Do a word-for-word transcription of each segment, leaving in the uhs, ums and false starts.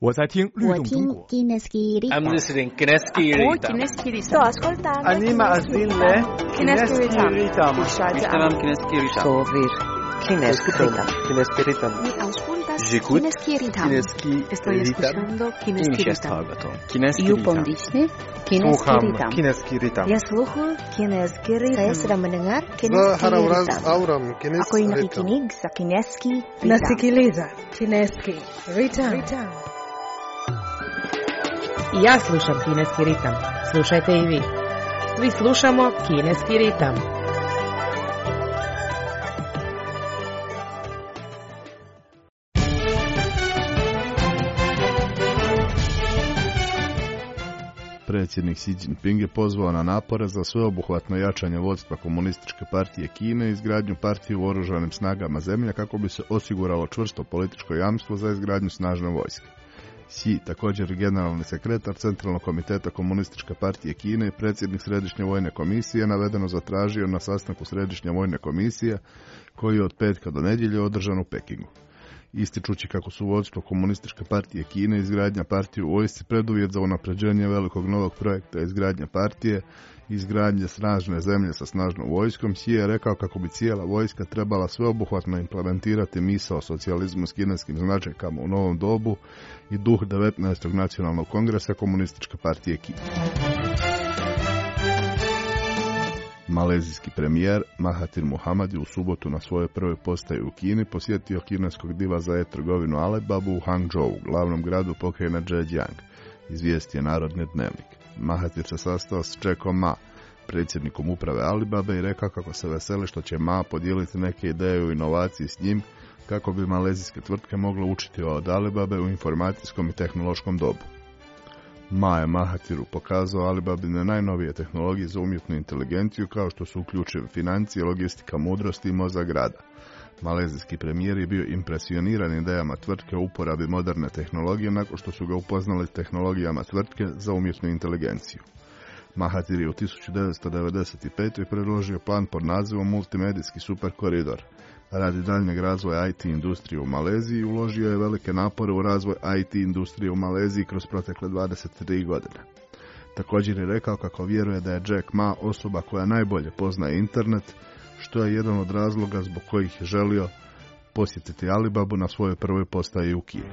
我在听律动中国。 I'm listening Kineski Ritam. Sto ascoltando. Anima Azille. Kineski Ritam. Ishtaram Kineski Ritam. Sovir. Kineski Ritam. Kineski Ritam. Mi auscultas J'écoute Kineski Ritam. Kineski Estoy escuchando Kineski Ritam. Kineski You Ritam. pondisne Kineski Sluham Ritam. Kineski Ritam. Ya sluhu Kineski Ritam. Saya sedang mendengar Kineski Zaharavraz Ritam. auram Ako Kineski yung Ritam. nakikinig sa Kineski Ritam. Nasikiliza Kineski Ritam. I ja slušam Kineski ritam. Slušajte i vi. Svi slušamo Kineski ritam. Predsjednik Xi Jinping je pozvao na napore za sveobuhvatno jačanje vodstva Komunističke partije Kine i izgradnju partije u oružanim snagama zemlje kako bi se osiguralo čvrsto političko jamstvo za izgradnju snažne vojske. Xi, također generalni sekretar Centralnog komiteta Komunističke partije Kine i predsjednik Središnje vojne komisije, navedeno zatražio na sastanku Središnje vojne komisije koji je od petka do nedjelje održan u Pekingu. Ističući kako su vodstvo Komunističke partije Kine i izgradnja partije u vojsci preduvjet za unapređenje velikog novog projekta izgradnja partije i izgradnje snažne zemlje sa snažnom vojskom, Xi je rekao kako bi cijela vojska trebala sveobuhvatno implementirati misao socijalizmu s kineskim značajkama u novom dobu i duh devetnaestog nacionalnog kongresa Komunističke partije Kine. Malezijski premijer Mahathir Mohamad je u subotu na svojoj prvoj postaji u Kini posjetio kineskog diva za e-trgovinu Alibabu u Hangzhou, glavnom gradu pokrajine Zhejiang, izvijestio Narodni dnevnik. Mahathir se sastao s Jackom Ma, predsjednikom uprave Alibabe, i rekao kako se veseli što će Ma podijeliti neke ideje o inovaciji s njim kako bi malezijske tvrtke mogle učiti od Alibabe u informacijskom i tehnološkom dobu. Ma je Mahathiru pokazao Alibabine najnovije tehnologije za umjetnu inteligenciju kao što su uključive financije, logistika, mudrost i mozak rada. Malezijski premijer je bio impresioniran idejama tvrtke u uporabi moderne tehnologije nakon što su ga upoznali s tehnologijama tvrtke za umjetnu inteligenciju. Mahathir je u tisuću devetsto devedeset pete. predložio plan pod nazivom Multimedijski superkoridor. Radi daljnjeg razvoja I T industrije u Maleziji uložio je velike napore u razvoj I T industrije u Maleziji kroz protekle dvadeset tri godine. Također je rekao kako vjeruje da je Jack Ma osoba koja najbolje poznaje internet, što je jedan od razloga zbog kojih je želio posjetiti Alibabu na svojoj prvoj postaji u Kini.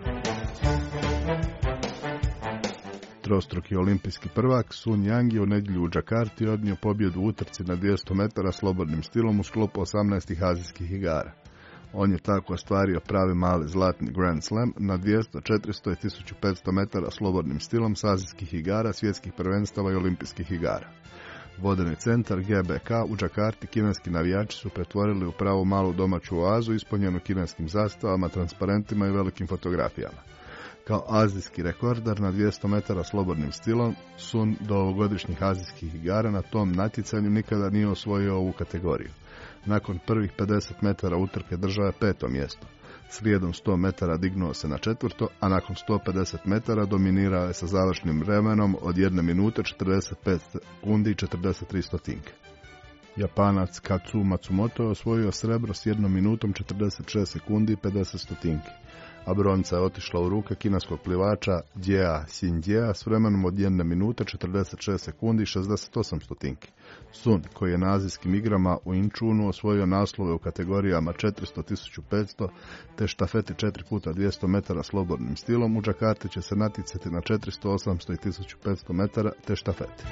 Trostruki olimpijski prvak Sun Yang je u nedjelju u Džakarti odnio pobjedu u utrci na dvjesto metara slobodnim stilom u sklopu osamnaestih azijskih igara. On je tako ostvario pravi mali zlatni Grand Slam na dvjesto, četiristo i tisuću petsto metara slobodnim stilom s azijskih igara, svjetskih prvenstava i olimpijskih igara. Vodeni centar G B K u Džakarti kineski navijači su pretvorili u pravu malu domaću oazu ispunjenu kineskim zastavama, transparentima i velikim fotografijama. Kao azijski rekorder na dvjesto metara slobodnim stilom, Sun do ovogodišnjih azijskih igara na tom natjecanju nikada nije osvojio ovu kategoriju. Nakon prvih pedeset metara utrke držao je peto mjesto. Slijedom sto metara dignuo se na četvrto, a nakon sto pedeset metara dominirao je sa završnim vremenom od jedne minute četrdeset pet sekundi i četrdeset tri stotinke. Japanac Katsu Matsumoto je osvojio srebro s jednom minutom četrdeset šest sekundi i pedeset stotinki, a bronca je otišla u ruke kineskog plivača Jia Xinjia s vremenom od jedne minute četrdeset šest sekundi i šezdeset osam stotinki. Sun, koji je na azijskim igrama u Inčunu osvojio naslove u kategorijama četiristo, tisuću petsto te štafeti četiri puta dvjesto metara slobodnim stilom, u Džakarti će se natjecati na četiristo, osamsto i tisuću petsto metara te štafeti.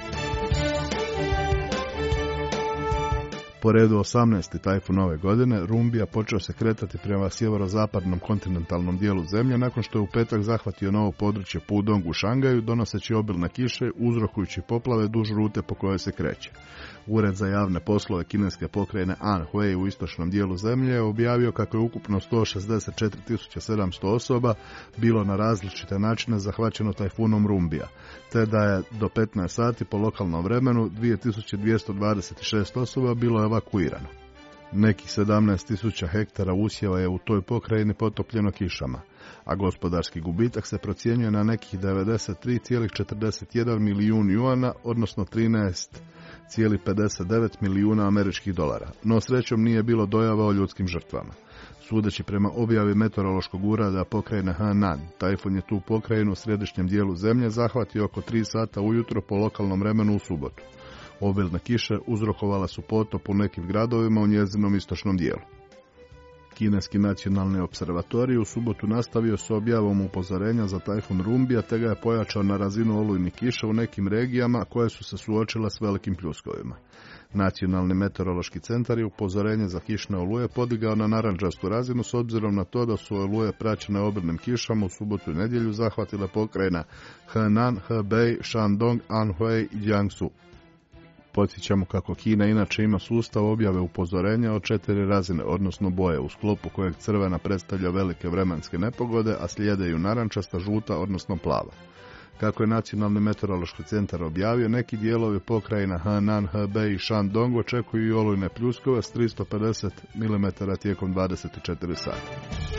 Po redu osamnaesti tajfun ove godine, Rumbija počeo se kretati prema sjeverozapadnom kontinentalnom dijelu zemlje nakon što je u petak zahvatio novo područje Pudong u Šangaju, donoseći obilne kiše, uzrokujući poplave duž rute po kojoj se kreće. Ured za javne poslove kineske pokrajine Anhui u istočnom dijelu zemlje je objavio kako je ukupno sto šezdeset četiri tisuće sedamsto osoba bilo na različite načine zahvaćeno tajfunom Rumbija, te da je do petnaest sati po lokalnom vremenu dvije tisuće dvjesto dvadeset šest osoba bilo evakuirano. Nekih sedamnaest tisuća hektara usjeva je u toj pokrajini potopljeno kišama, a gospodarski gubitak se procjenjuje na nekih devedeset tri zarez četrdeset jedan milijun juana, odnosno trinaest cijeli pedeset devet milijuna američkih dolara, no srećom nije bilo dojava o ljudskim žrtvama. Sudeći prema objavi meteorološkog ureda pokrajine Henan, tajfun je tu pokrajinu u središnjem dijelu zemlje zahvatio oko tri sata ujutro po lokalnom vremenu u subotu. Obilne kiše uzrokovala su potop u nekim gradovima u njezinom istočnom dijelu. Kineski nacionalni observatorij u subotu nastavio s objavom upozorenja za tajfun Rumbija, te ga je pojačao na razinu olujnih kiša u nekim regijama koje su se suočile s velikim pljuskovima. Nacionalni meteorološki centar je upozorenje za kišne oluje podigao na narandžastu razinu s obzirom na to da su oluje praćene obilnim kišama u subotu i nedjelju zahvatile pokrajina Henan, Hebei, Shandong, Anhui i Jiangsu. Podsjećamo kako Kina inače ima sustav objave upozorenja od četiri razine, odnosno boje, u sklopu kojeg crvena predstavlja velike vremenske nepogode, a slijedeju narančasta, žuta, odnosno plava. Kako je Nacionalni meteorološki centar objavio, neki dijelovi pokrajina Henan, Hebei i Shandong očekuju i olujne pljuskove s tristo pedeset milimetara tijekom dvadeset četiri sata.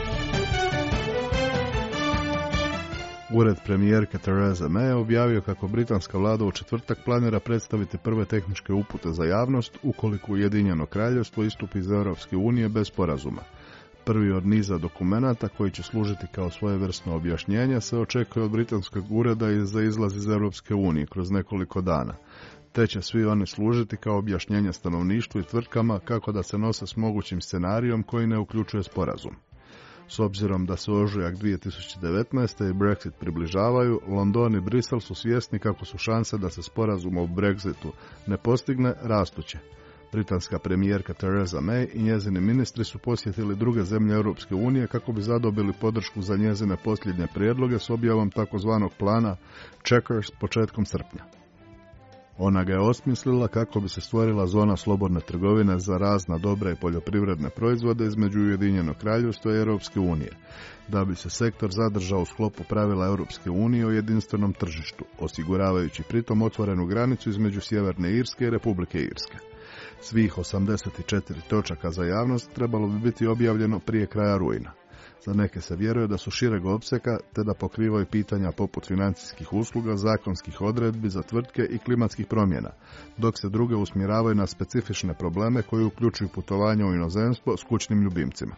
Ured premijerke Therese May objavio kako britanska vlada u četvrtak planira predstaviti prve tehničke upute za javnost ukoliko Ujedinjeno kraljevstvo istupi iz Europske unije bez sporazuma. Prvi od niza dokumenata koji će služiti kao svojevrsno objašnjenje se očekuje od britanskog ureda za izlaz iz Europske unije kroz nekoliko dana. Te će svi oni služiti kao objašnjenje stanovništvu i tvrtkama kako da se nose s mogućim scenarijom koji ne uključuje sporazum. S obzirom da se ožujak dvije tisuće devetnaeste i Brexit približavaju, London i Brisel su svjesni kako su šanse da se sporazum o Brexitu ne postigne rastuće. Britanska premijerka Theresa May i njezini ministri su posjetili druge zemlje Europske unije kako bi zadobili podršku za njezine posljednje prijedloge s objavom takozvanog plana Checkers početkom srpnja. Ona ga je osmislila kako bi se stvorila zona slobodne trgovine za razna dobra i poljoprivredne proizvode između Ujedinjenog kraljevstva i Europske unije, da bi se sektor zadržao u sklopu pravila Europske unije o jedinstvenom tržištu, osiguravajući pritom otvorenu granicu između Sjeverne Irske i Republike Irske. Svih osamdeset četiri točaka za javnost trebalo bi biti objavljeno prije kraja rujna. Za neke se vjeruje da su šireg opsega te da pokrivaju pitanja poput financijskih usluga, zakonskih odredbi za tvrtke i klimatskih promjena, dok se druge usmjeravaju na specifične probleme koji uključuju putovanja u inozemstvo s kućnim ljubimcima.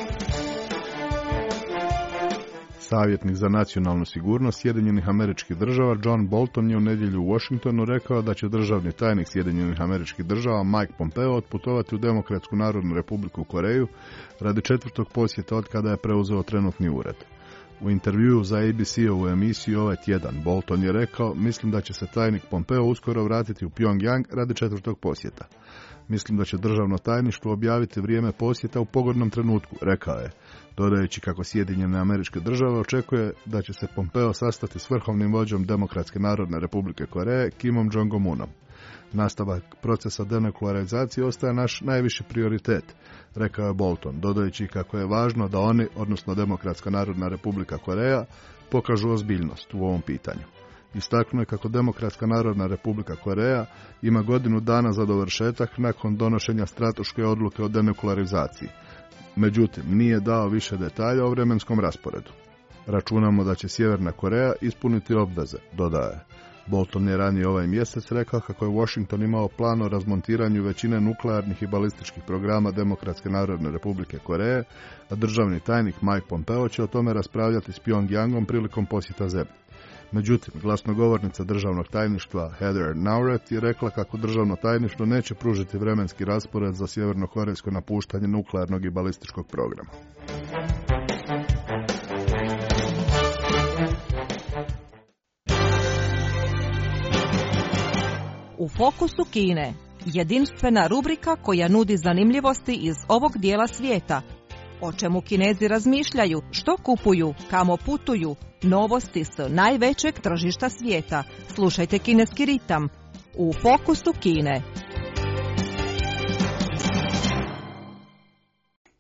Savjetnik za nacionalnu sigurnost Sjedinjenih Američkih Država John Bolton je u nedjelju u Washingtonu rekao da će državni tajnik Sjedinjenih Američkih Država Mike Pompeo otputovati u Demokratsku narodnu republiku Koreju radi četvrtog posjeta od kada je preuzeo trenutni ured. U intervjuu za A B C-ovu emisiju ovaj tjedan Bolton je rekao: "Mislim da će se tajnik Pompeo uskoro vratiti u Pyongyang radi četvrtog posjeta. Mislim da će državno tajništvo objaviti vrijeme posjeta u pogodnom trenutku", rekao je, dodajući kako Sjedinjene Američke Države očekuje da će se Pompeo sastati s vrhovnim vođom Demokratske narodne republike Koreje Kimom Jong-unom. "Nastavak procesa denuklearizacije ostaje naš najviši prioritet", rekao je Bolton, dodajući kako je važno da oni, odnosno Demokratska narodna republika Koreja, pokažu ozbiljnost u ovom pitanju. Istaknuo je kako Demokratska narodna republika Koreja ima godinu dana za dovršetak nakon donošenja strateške odluke o denuklearizaciji. Međutim, nije dao više detalja o vremenskom rasporedu. "Računamo da će Sjeverna Koreja ispuniti obveze", dodaje. Bolton je ranije ovaj mjesec rekao kako je Washington imao plan o razmontiranju većine nuklearnih i balističkih programa Demokratske narodne republike Koreje, a državni tajnik Mike Pompeo će o tome raspravljati s Pyongyangom prilikom posjeta zemlji. Međutim, glasnogovornica državnog tajništva Heather Nauert je rekla kako državno tajništvo neće pružiti vremenski raspored za sjevernokorejsko napuštanje nuklearnog i balističkog programa. U fokusu Kine, jedinstvena rubrika koja nudi zanimljivosti iz ovog dijela svijeta. O čemu Kinezi razmišljaju, što kupuju, kamo putuju, novosti s najvećeg tržišta svijeta. Slušajte Kineski ritam u fokusu Kine.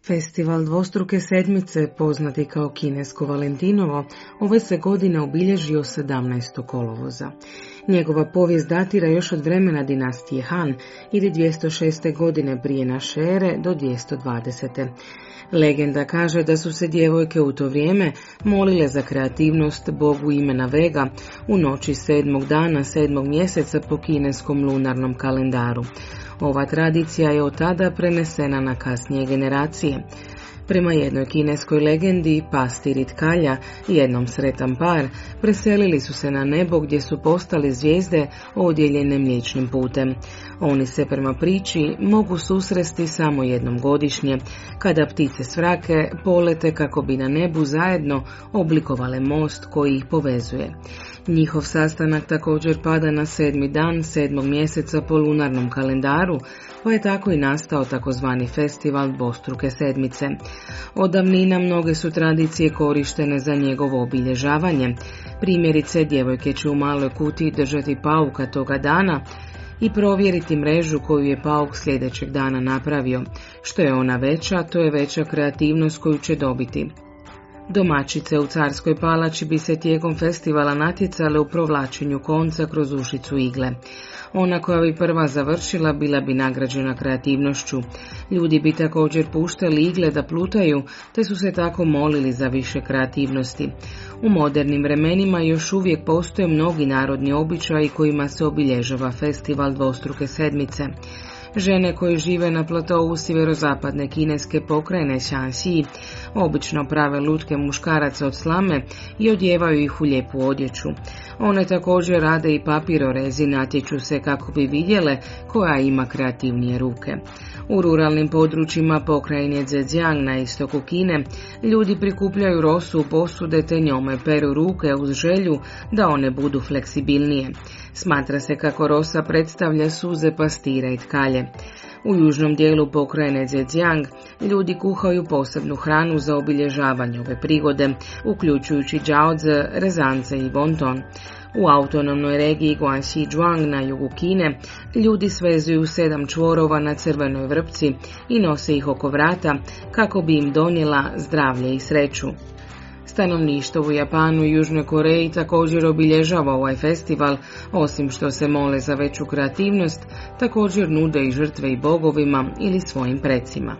Festival dvostruke sedmice, poznati kao kinesko Valentinovo, ove se godine obilježio sedamnaestog kolovoza. Njegova povijest datira još od vremena dinastije Han ili dvjesto šeste godine prije naše ere do dvjesto dvadesete. Legenda kaže da su se djevojke u to vrijeme molile za kreativnost bogu imena Vega u noći sedmog dana sedmog mjeseca po kineskom lunarnom kalendaru. Ova tradicija je od tada prenesena na kasnije generacije. Prema jednoj kineskoj legendi, pastir i tkalja, jednom sretan par, preselili su se na nebo gdje su postali zvijezde odjeljene mliječnim putem. Oni se prema priči mogu susresti samo jednom godišnje, kada ptice svrake polete kako bi na nebu zajedno oblikovale most koji ih povezuje. Njihov sastanak također pada na sedmi dan sedmog mjeseca po lunarnom kalendaru, pa je tako i nastao takozvani festival dvostruke sedmice. Od davnina mnoge su tradicije korištene za njegovo obilježavanje. Primjerice, djevojke će u maloj kutiji držati pauka toga dana i provjeriti mrežu koju je pauk sljedećeg dana napravio. Što je ona veća, to je veća kreativnost koju će dobiti. Domaćice u Carskoj palači bi se tijekom festivala natjecale u provlačenju konca kroz ušicu igle. Ona koja bi prva završila bila bi nagrađena kreativnošću. Ljudi bi također puštali igle da plutaju, te su se tako molili za više kreativnosti. U modernim vremenima još uvijek postoje mnogi narodni običaji kojima se obilježava festival dvostruke sedmice. Žene koje žive na platovu sjeverozapadne kineske pokrajine Shaanxi obično prave lutke muškaraca od slame i odjevaju ih u lijepu odjeću. One također rade i papirorezi, natječu se kako bi vidjele koja ima kreativnije ruke. U ruralnim područjima pokrajine Zhejiang na istoku Kine ljudi prikupljaju rosu u posude te njome peru ruke uz želju da one budu fleksibilnije. Smatra se kako rosa predstavlja suze pastira i tkalje. U južnom dijelu pokrajine Zhejiang ljudi kuhaju posebnu hranu za obilježavanje ove prigode, uključujući džaodze, rezance i wonton. U autonomnoj regiji Guangxi-Zhuang na jugu Kine ljudi svezuju sedam čvorova na crvenoj vrpci i nose ih oko vrata kako bi im donijela zdravlje i sreću. Stanovništvo u Japanu i Južnoj Koreji također obilježava ovaj festival, osim što se mole za veću kreativnost, također nude i žrtve i bogovima ili svojim precima.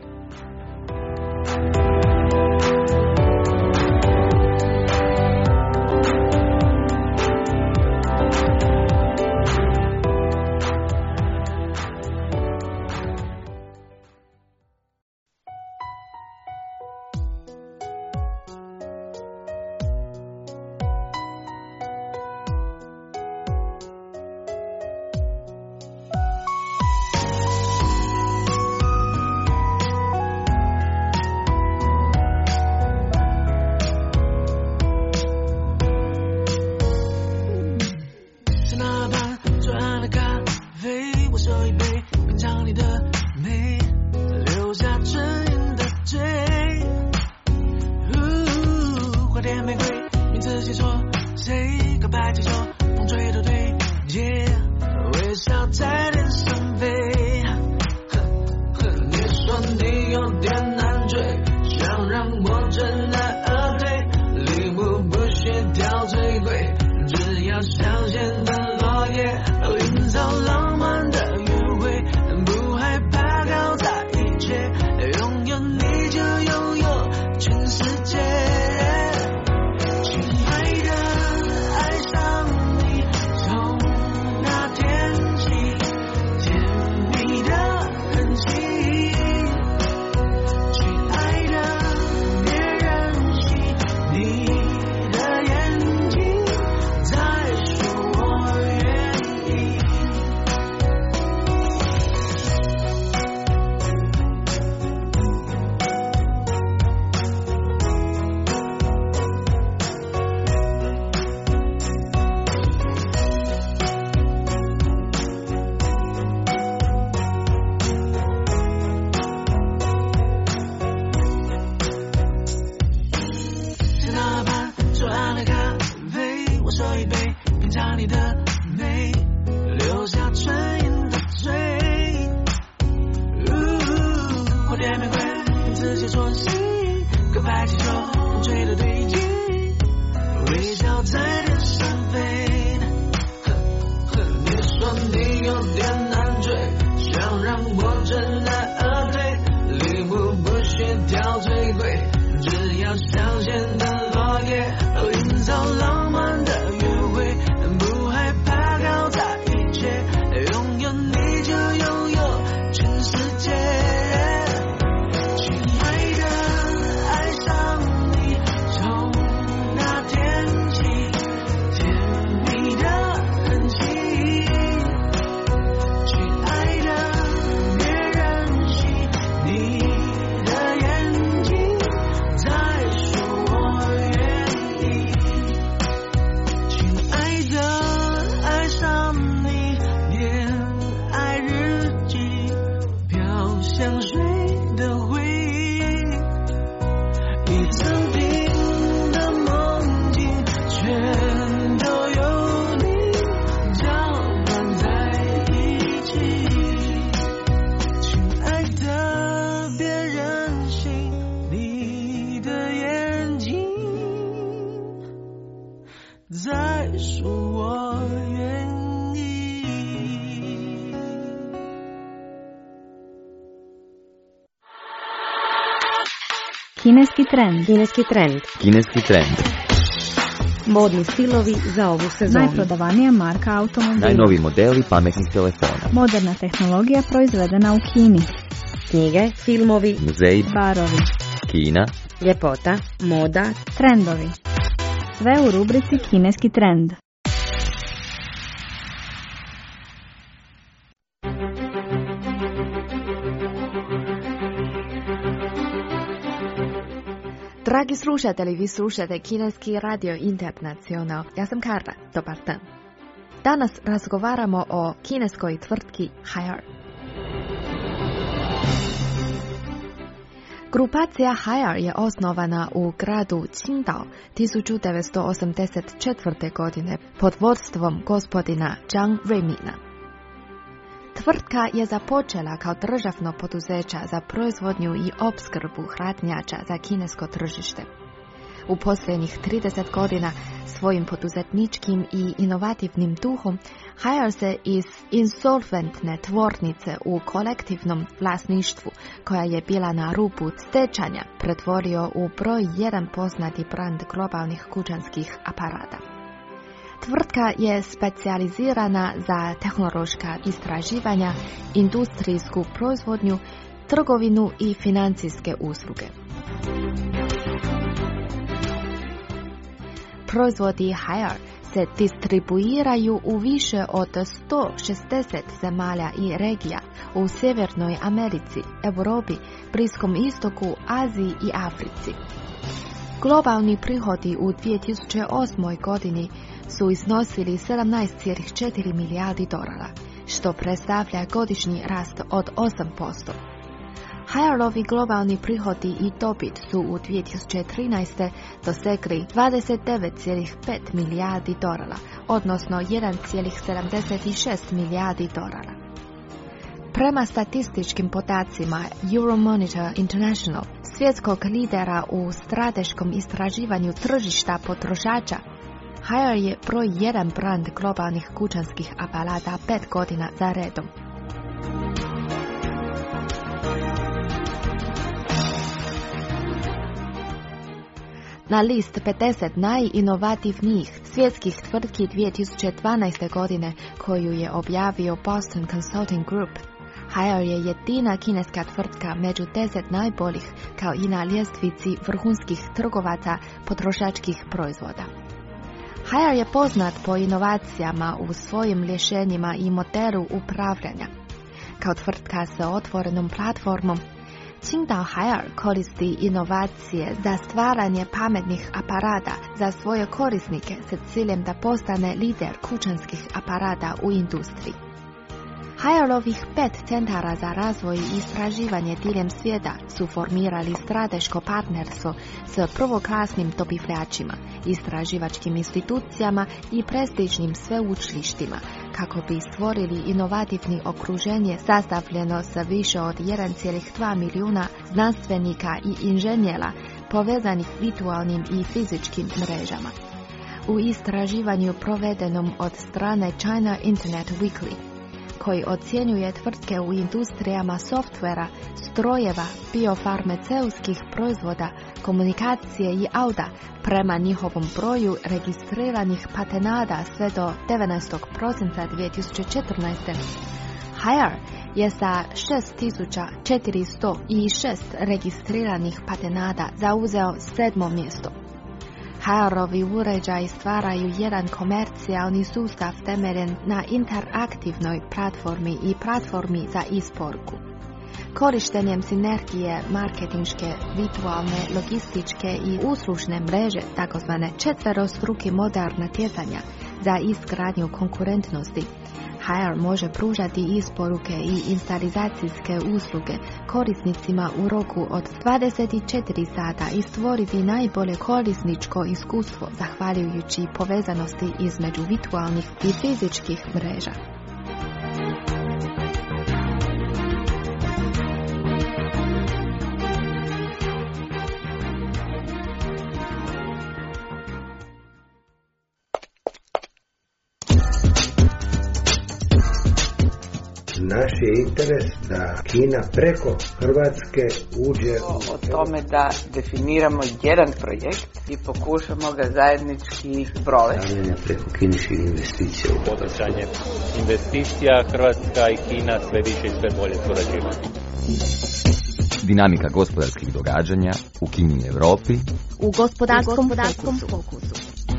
些错心，可排气中吹得对劲，微笑在天上飞。你说你有点难追，想让我知难而退，礼物不需挑最贵，只要香榭的落叶，营造浪漫的约会，不害怕搞砸一切，拥有你就拥有全世界。亲爱的，爱上你从那天起，甜蜜的痕迹。亲爱的，别任性，你的眼睛在说我愿意。亲爱的，爱上你，恋爱日记，飘香水的回忆，你曾经的梦境，全都有你搅拌在一起。亲爱的，别任性，你的眼睛在说我愿意。 Kineski trend. Kineski trend. Kineski trend. Modni stilovi za ovu sezonu. Najprodavanija marka automobila. Najnoviji modeli pametnih telefona. Moderna tehnologija proizvedena u Kini. Knjige, filmovi, Muzeji, Barovi. Kina, ljepota, moda, Trendovi. Sve u rubrici Kineski trend. Dragi slušatelji, vi slušate Kineski radio internacional. Ja sam Karla, dobar dan. Danas razgovaramo o kineskoj tvrtki Haier. Grupacija Haier je osnovana u gradu Qingdao tisuću devetsto osamdeset četvrte. godine pod vodstvom gospodina Zhang Ruimina. Tvrtka je započela kao državno poduzeća za proizvodnju i opskrbu hladnjača za kinesko tržište. U posljednjih trideset godina svojim poduzetničkim i inovativnim duhom Haier se iz insolventne tvornice u kolektivnom vlasništvu, koja je bila na rubu stečanja, pretvorio u broj jedan poznati brand globalnih kućanskih aparata. Tvrtka je specijalizirana za tehnološka istraživanja, industrijsku proizvodnju, trgovinu i financijske usluge. Proizvodi Haier se distribuiraju u više od sto šezdeset zemalja i regija u Sjevernoj Americi, Europi, Bliskom istoku, Aziji i Africi. Globalni prihodi u dvije tisuće osmoj. godini su iznosili sedamnaest zarez četiri milijardi dolara, što predstavlja godišnji rast od osam posto. Haierovi globalni prihodi i dobit su u dvije tisuće trinaeste. dosegli dvadeset devet zarez pet milijardi dolara, odnosno jedan zarez sedamdeset šest milijardi dolara. Prema statističkim podacima Euromonitor International, svjetskog lidera u strateškom istraživanju tržišta potrošača, Haier je broj jedan brand globalnih kućanskih aparata pet godina za redom. Na list pedeset najinovativnijih svjetskih tvrtki dvije tisuće dvanaeste. godine, koju je objavio Boston Consulting Group, Haier je jedina kineska tvrtka među deset najboljih, kao i na ljestvici vrhunskih trgovaca potrošačkih proizvoda. Haier je poznat po inovacijama u svojim rješenjima i modelu upravljanja. Kao tvrtka sa otvorenom platformom, Qingdao Haier koristi inovacije za stvaranje pametnih aparata za svoje korisnike s ciljem da postane lider kućanskih aparata u industriji. Haierovih pet centara za razvoj i istraživanje diljem svijeta su formirali strateško partnerstvo s prvoklasnim dobavljačima, istraživačkim institucijama i prestižnim sveučilištima, kako bi stvorili inovativni okruženje sastavljeno sa više od jedan zarez dva milijuna znanstvenika i inženjera povezanih virtualnim i fizičkim mrežama. U istraživanju provedenom od strane China Internet Weekly, koji ocjenjuje tvrtke u industrijama softvera, strojeva, biofarmaceutskih proizvoda, komunikacije i auta prema njihovom broju registriranih patenata sve do devetnaestog prosinca dvije tisuće četrnaeste. Haier je sa šest tisuća četiristo šest registriranih patenata zauzeo sedmo mjesto. Haierovi uređaji stvaraju jedan komercijalni sustav temeljen na interaktivnoj platformi i platformi za isporuku. Korištenjem sinergije marketinške, virtualne, logističke i uslužne mreže, takozvane četverostruki model natjecanja za izgradnju konkurentnosti, Haier može pružati isporuke i instalizacijske usluge korisnicima u roku od dvadeset četiri sata i stvoriti najbolje korisničko iskustvo zahvaljujući povezanosti između virtualnih i fizičkih mreža. Naš je interes da Kina preko Hrvatske uđe u... O tome da definiramo jedan projekt i pokušamo ga zajednički provesti. Stavljanja preko kineskih investicija. Poticanje investicija, Hrvatska i Kina sve više i sve bolje surađuju. Dinamika gospodarskih događanja u Kini i Europi u gospodarskom fokusu.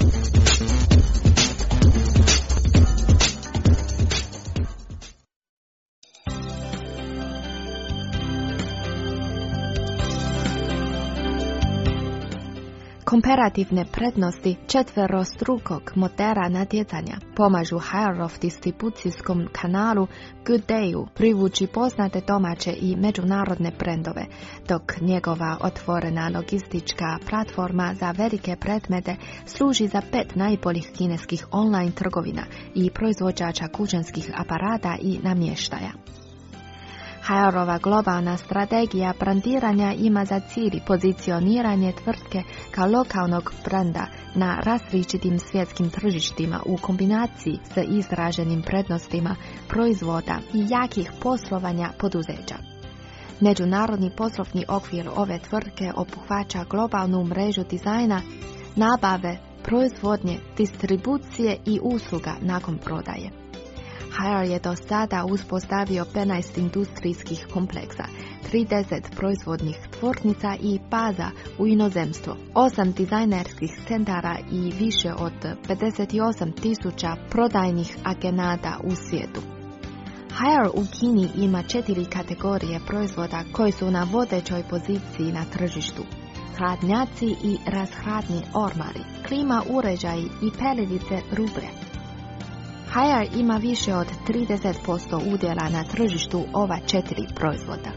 Komparativne prednosti četverostrukog modela natjecanja pomažu Haierov distribucijskom kanalu Good Dayu privući poznate domaće i međunarodne brendove, dok njegova otvorena logistička platforma za velike predmete služi za pet najboljih kineskih online trgovina i proizvođača kućanskih aparata i namještaja. Haierova globalna strategija brandiranja ima za cilj pozicioniranje tvrtke kao lokalnog brenda na različitim svjetskim tržištima u kombinaciji sa izraženim prednostima proizvoda i jakih poslovanja poduzeća. Međunarodni poslovni okvir ove tvrtke obuhvaća globalnu mrežu dizajna, nabave, proizvodnje, distribucije i usluga nakon prodaje. Haier je do sada uspostavio petnaest industrijskih kompleksa, trideset proizvodnih tvornica i baza u inozemstvu, osam dizajnerskih centara i više od pedeset osam tisuća prodajnih agenata u svijetu. Haier u Kini ima četiri kategorije proizvoda koji su na vodećoj poziciji na tržištu: hladnjaci i rashladni ormari, klima uređaji i pelilice rubre. Haier ima više od trideset posto udjela na tržištu ova četiri proizvoda.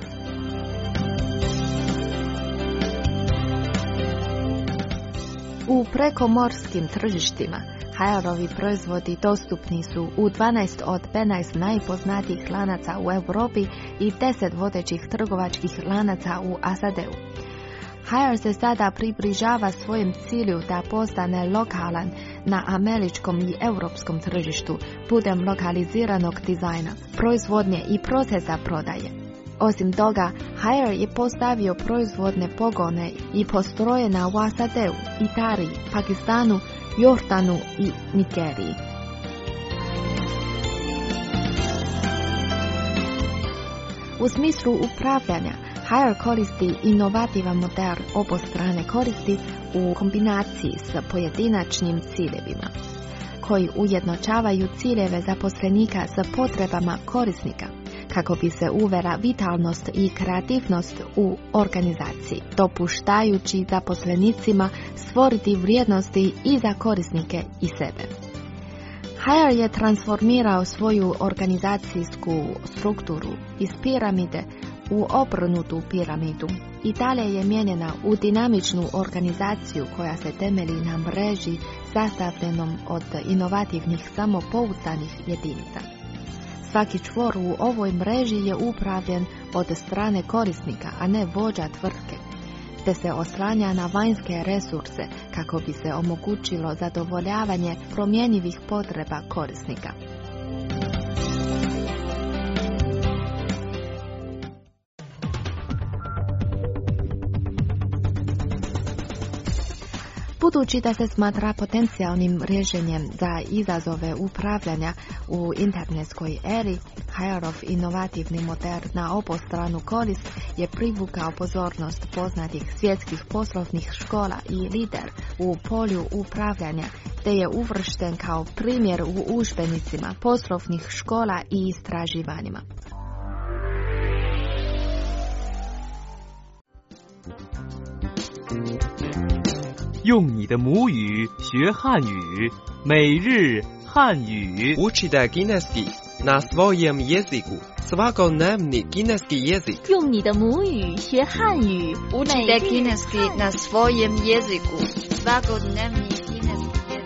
U prekomorskim tržištima Haierovi proizvodi dostupni su u dvanaest od petnaest najpoznatijih lanaca u Europi i deset vodećih trgovačkih lanaca u A S A D-u. Haier se sada približava svojem cilju da postane lokalan na američkom i europskom tržištu putem lokaliziranog dizajna, proizvodnje i procesa prodaje. Osim toga, Haier je postavio proizvodne pogone i postrojena u A S A D-u, Italiji, Pakistanu, Jordanu i Nigeriji. U smislu upravljanja, Haier koristi inovativan model obostrane koristi u kombinaciji s pojedinačnim ciljevima, koji ujednačavaju ciljeve zaposlenika s potrebama korisnika, kako bi se uvela vitalnost i kreativnost u organizaciji, dopuštajući zaposlenicima stvoriti vrijednosti i za korisnike i sebe. Haier je transformirao svoju organizacijsku strukturu iz piramide u obrnutu piramidu i dalje je mijenjena u dinamičnu organizaciju koja se temelji na mreži sastavljenom od inovativnih samopouzdanih jedinica. Svaki čvor u ovoj mreži je upravljen od strane korisnika, a ne vođa tvrtke, te se oslanja na vanjske resurse kako bi se omogućilo zadovoljavanje promjenjivih potreba korisnika. Budući da se smatra potencijalnim rješenjem za izazove upravljanja u internetskoj eri, Hajrov inovativni model na obostranu korist je privukao pozornost poznatih svjetskih poslovnih škola i lider u polju upravljanja, te je uvršten kao primjer u udžbenicima poslovnih škola i istraživanjima. 用你的母语学汉语，每日汉语。 Učite kineski na svojem jeziku. Svakodnevni kineski jezik. 用你的母语学汉语。 Učite kineski na svojem jeziku. Svakodnevni kineski jezik.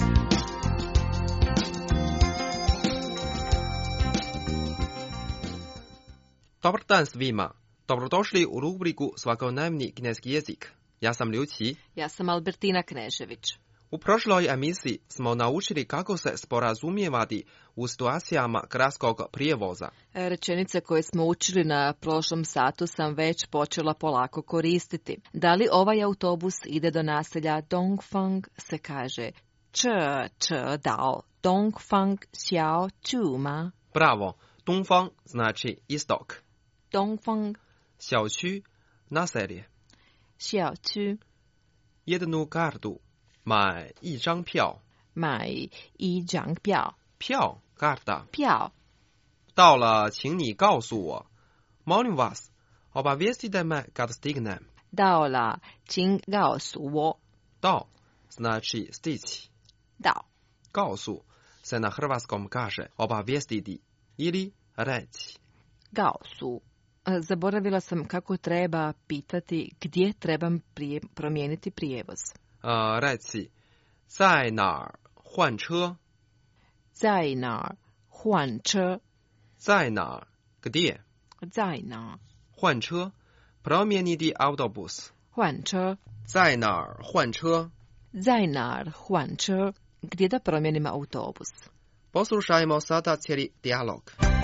Dobar dan svima. Dobrodošli u rubriku Svakodnevni kineski jezik. Ja sam Liu Qi. Ja sam Albertina Knežević. U prošloj emisiji smo naučili kako se sporazumijevati u situacijama gradskog prijevoza. Rečenice koje smo učili na prošlom satu sam već počela polako koristiti. Da li ovaj autobus ide do naselja Dongfang, se kaže Če Če Dao Dongfang Xiao Chu ma? Bravo, Dongfang znači istok. Dongfang. Xiaoqu naselje. 小区 jednu kartu, 买一张票买一张票票 karta 票到了请你告诉我 molim vas obavijestite me kad stignem 到了请告诉我到 znači stići 到告诉 se na hrvatskom kaže obavijestiti ili reći 告诉 Zaboravila sam kako treba pitati gdje trebam prije, promijeniti prijevoz. Uh, reci, 在哪儿换车? 在哪儿换车? 在哪儿 gdje? 在哪儿换车 promijeniti autobus. 换车在哪儿换车? 在哪儿换车? Gdje da promijenim autobus? Poslušajmo sada cijeli dijalog.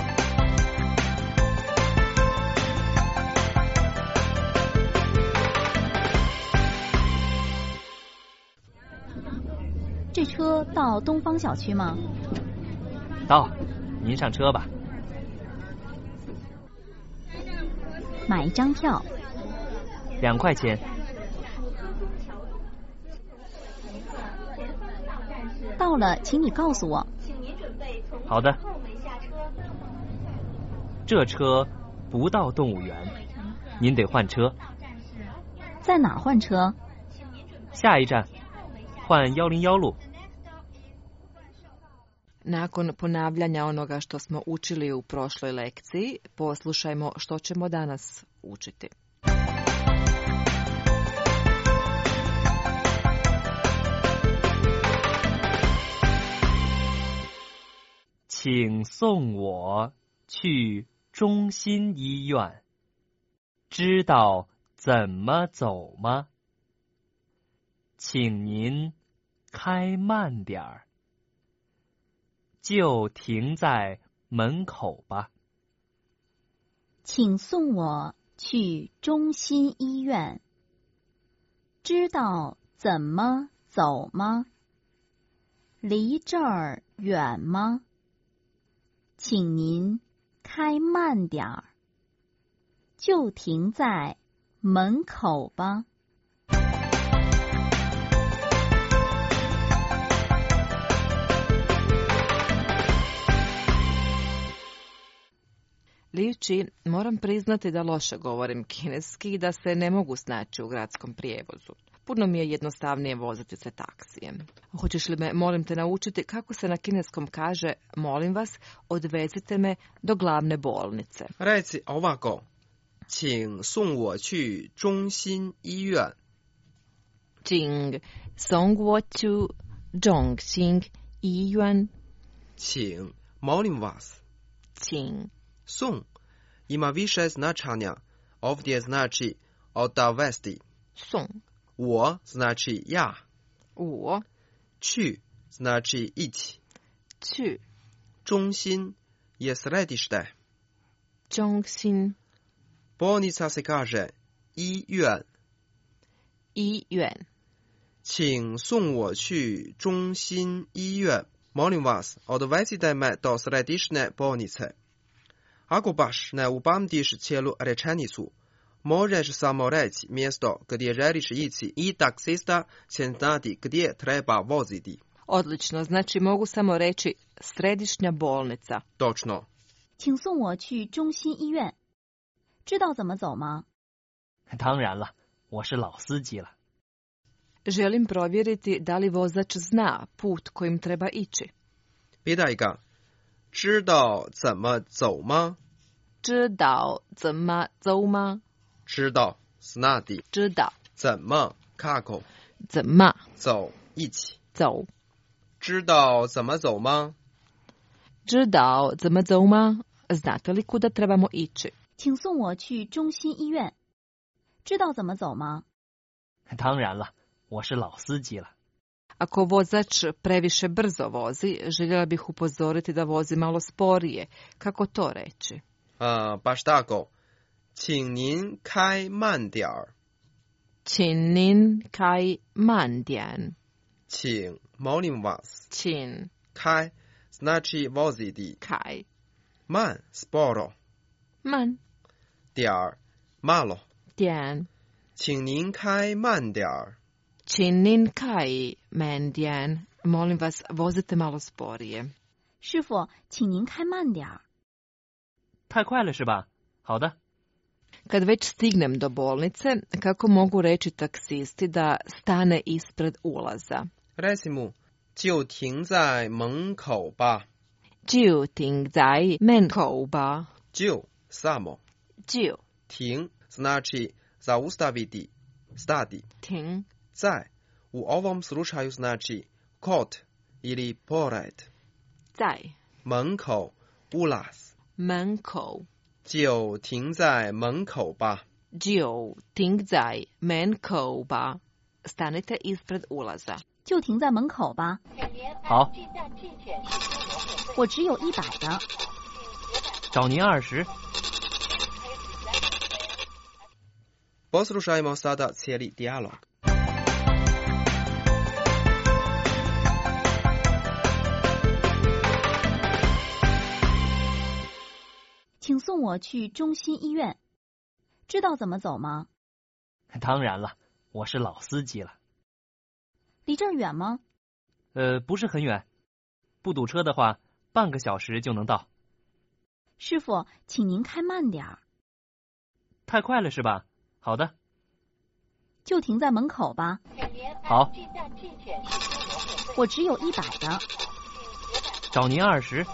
这车到东方小区吗？ 到，您上车吧。 买一张票。 两块钱。 到了，请你告诉我。 好的。这车不到动物园，您得换车。 在哪儿换车？ 下一站。换一零一路。 Nakon ponavljanja onoga što smo učili u prošloj lekciji, poslušajmo što ćemo danas učiti. 请送我去中心医院。知道怎么走吗？ 请您开慢点儿，就停在门口吧。 请送我去中心医院。知道怎么走吗？离这儿远吗？请您开慢点儿，就停在门口吧。 Liu Qi, moram priznati da loše govorim kineski i da se ne mogu snaći u gradskom prijevozu. Puno mi je jednostavnije voziti se taksijem. Hoćeš li me, molim te, naučiti kako se na kineskom kaže, molim vas, odvezite me do glavne bolnice? Reci ovako, 请送我去中心医院。 请送我去 Zhongxing Yiyuan. 请 molim vas. 请 Sung ima više značenja. Ovdje znači odavesti. Sung. 我 znači ja. 我去 znači ići. 去中心je središte. Zhongxin Bolnica se kaže 医院。 医院。 请送我去中心医院。Molim vas, odvezite me do središnje bolnice. Ako baš ne upamtiš cijelu rečenicu, možeš samo reći mjesto gdje želiš ići i taksista će znati gdje treba voziti. Odlično, znači mogu samo reći središnja bolnica. Točno. 请送我去中心医院。知道怎么走吗？ 当然了，我是老司机了。 Želim provjeriti da li vozač zna put kojim treba ići. Pitaj ga, 知道怎么走吗？ 知道怎么走吗？ 知道 znati. 知道怎么 kako 怎么走一起。 走。 知道怎么走吗？ 知道怎么走吗？Znate li kuda trebamo ići? 请送我去中心医院。知道怎么走吗？ 当然了，我是老司机了。 Ako vozač previše brzo vozi, željela bih upozoriti da vozi malo sporije. Kako to reći? A, baš tako. 请您开慢点儿。 请您开慢点。 请 molim vas. 请开 znači voziti. 开 man sporo. 慢点儿 malo. 点请您开慢点儿。 请您开慢点。Molim vas, vozite malo sporije. 师傅，请您开慢点儿。 太快了是吧？好的。 Kad već stignem do bolnice, kako mogu reći taksisti da stane ispred ulaza? Reci mu, 就停在门口吧。 就停在门口吧。 就 samo. 就停 znači zaustaviti, stati. 停在 u ovom slučaju znači kod ili pored. 在门口 ulaz. 门口就停在门口吧。 就停在门口吧。Stanite ispred ulaza. 就停在门口吧。 好。 我只有一百的。 找您二十。 Poslušajmo sada cijeli dijalog. 请送我去中心医院。知道怎么走吗？ 当然了，我是老司机了。 离这儿远吗？ 呃，不是很远，不堵车的话，半个小时就能到。 师傅，请您开慢点儿。 太快了是吧？好的。 就停在门口吧。 好。 我只有一百的。 找您二十。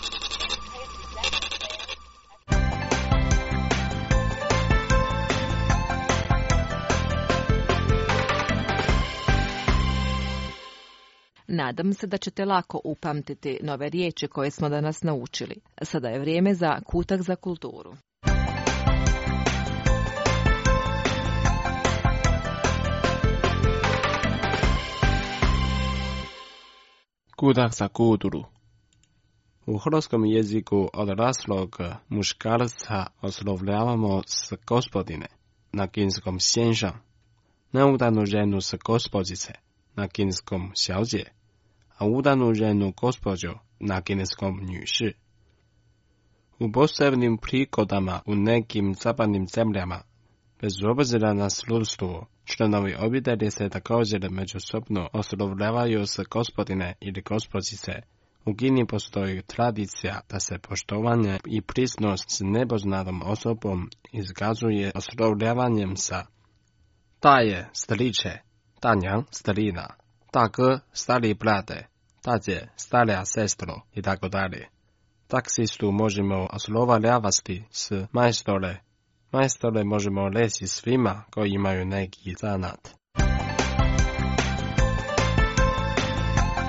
Nadam se da ćete lako upamtiti nove riječi koje smo danas naučili. Sada je vrijeme za kutak za kulturu. Kutak za kulturu. U hrvatskom jeziku odraslog muškarca oslovljavamo s gospodine, na kineskom 先生, neudanu ženu s gospođice, na kineskom 小姐, a udanu ženu gospođo na kineskom 女士. U posebnim prigodama u nekim zapadnim zemljama, bez obzira na srodstvo, članovi obitelji se također međusobno oslovljavaju s gospodine ili gospođice. U Kini postoji tradicija da se poštovanje i prisnost s nepoznatom osobom izkazuje oslovljavanjem sa 大爷 striče, 大娘 starina, 大哥 stari brate, 大姐 starija sestro i tako dalje. Taksistu možemo oslovljavati s majstore. Majstore možemo reći svima koji imaju neki zanat.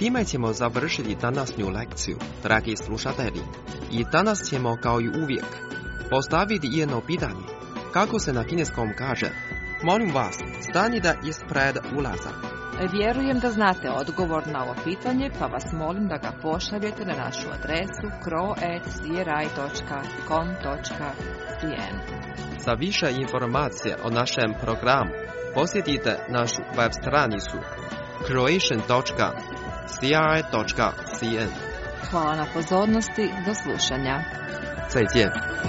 Time ćemo završiti današnju lekciju, dragi slušatelji. I danas ćemo kao i uvijek postaviti jedno pitanje. Kako se na kineskom kaže? Molim vas, stanite ispred ulaza. Vjerujem da znate odgovor na ovo pitanje, pa vas molim da ga pošaljete na našu adresu crow at c r i dot com dot c n. Za više informacije o našem programu posjetite našu web stranicu croatian dot c r i dot c n. Hvala na pozornosti, do slušanja. 再见。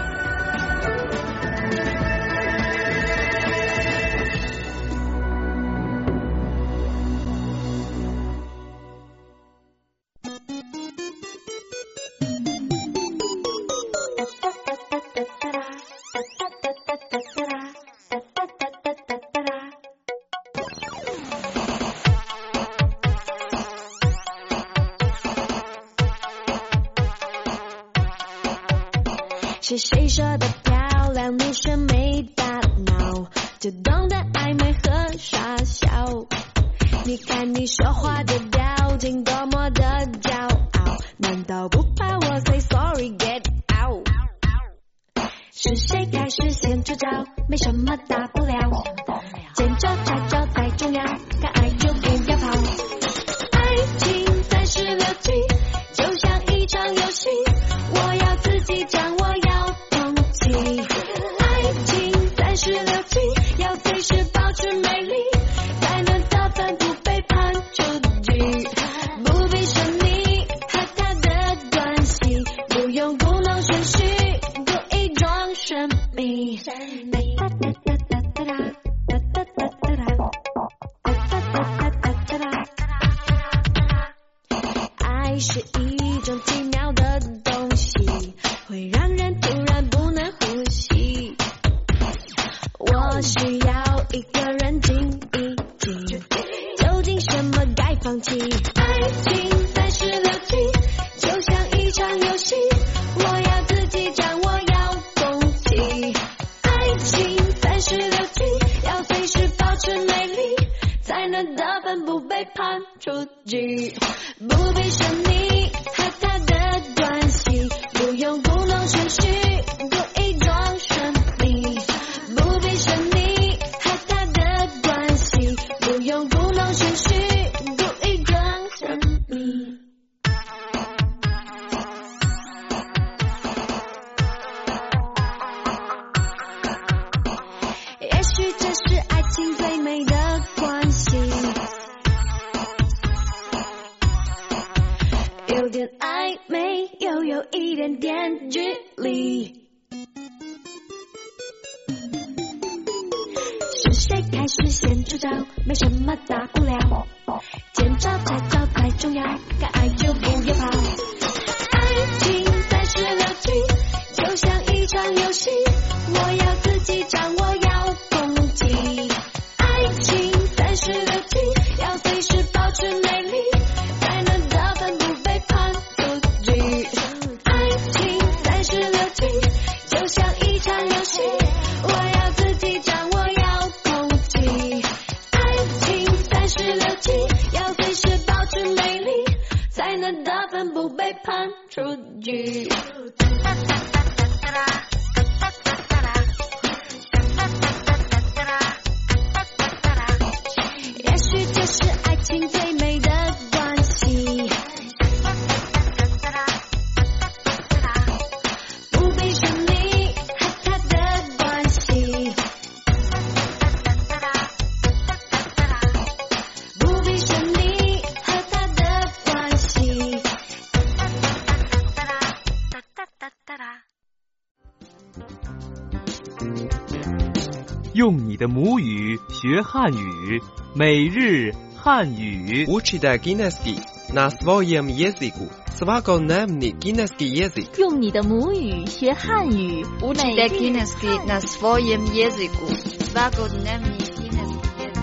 是谁说的漂亮女生没大脑，就懂得暧昧和傻笑。你看你说话的表情多么的骄傲，难道不怕我 say sorry get out？ 是谁开始先出招？没什么大不了，见招拆招才重要，敢爱就不要跑。爱情三十六计，就像一场游戏，我要自己掌握。爱情三十六计，要随时保持美丽，才能得分不被判出局。不必神秘和他的关系，不用故弄玄虚，故意装神秘。爱是一种奇妙的东西，会让人突然不能呼吸。我需要一个人静一静，究竟什么该放弃？爱情三十六计，就像一场游戏，我要自己掌握，要攻击。爱情三十六计，要随时保持美丽，才能得分不被判出局。不必神秘和他的关系，不用故弄玄虚，故意装神秘。不必神秘和他的关系，不用故弄玄虚，故意装神秘。也许这是爱情最美的关系，有点暧昧，又有一点点距离。是谁开始先出招？没什么大不了，见招拆招才重要，敢爱就不要跑。爱情三十六计，就像一场游戏，我要自己掌握，要攻击。爱情三十六计，要随时保持美丽，才能得分不被判出局。爱情三十六计，就像一场游戏，我要自己掌握，要攻击。爱情三十六计，要随时保持美丽，才能得分不被判出局。也许这是爱情最美的关系，不必神秘和他的关系，不必神秘和他的关系。 用你的母语学汉语，每日汉语。 Učite kineski na svojem jeziku. Svakodnevni kineski jezik. 用你的母语学汉语， Učite kineski na svojem jeziku. Svakodnevni kineski jezik.